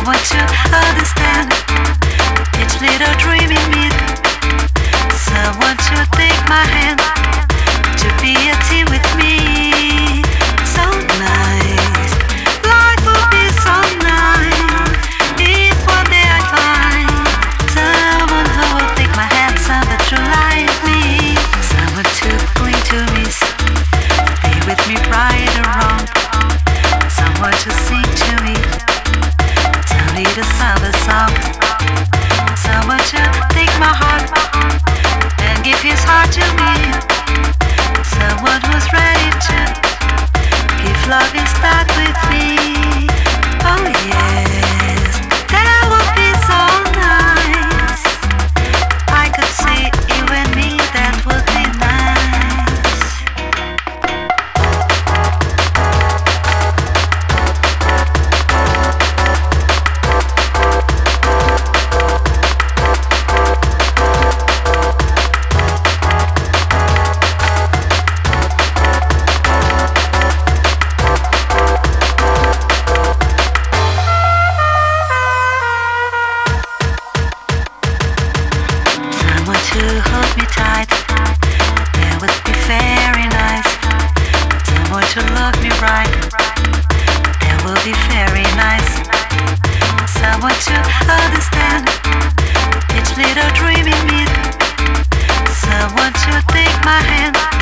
Someone to understand each little dream in me. Someone to take my hand, to be a team with me. So nice, life would be so nice if one day I find someone who will take my hand, someone true like me. Someone to cling to me, be with me right or wrong. Someone to sing to me, tell me the sound of song. Someone to take my heart and give his heart to me. Someone who's ready to give love and start with me. Oh yes, that would be so nice. I could see you and me, that would be nice. To hold me tight, that would be very nice. Someone to look me right, that would be very nice. Someone to understand each little dream in me. Someone to take my hand,